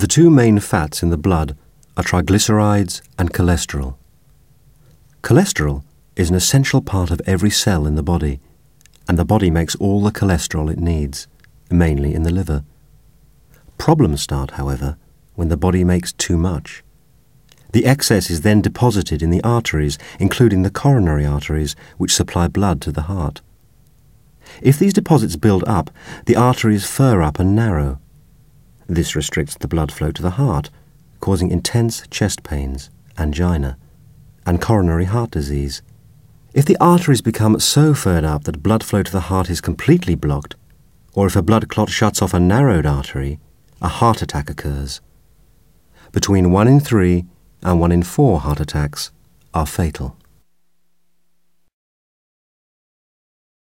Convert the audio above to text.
two main fats in the blood are triglycerides and cholesterol. Cholesterol is an essential part of every cell in the body, and the body makes all the cholesterol it needs, mainly in the liver. Problems start, however, when the body makes too much. The excess is then deposited in the arteries, including the coronary arteries, which supply blood to the heart. If these deposits build up, the arteries fur up and narrow. This restricts the blood flow to the heart, causing intense chest pains, angina, and coronary heart disease. If the arteries become so furred up that blood flow to the heart is completely blocked, or if a blood clot shuts off a narrowed artery, a heart attack occurs. Between 1 in 3 and 1 in 4 heart attacks are fatal.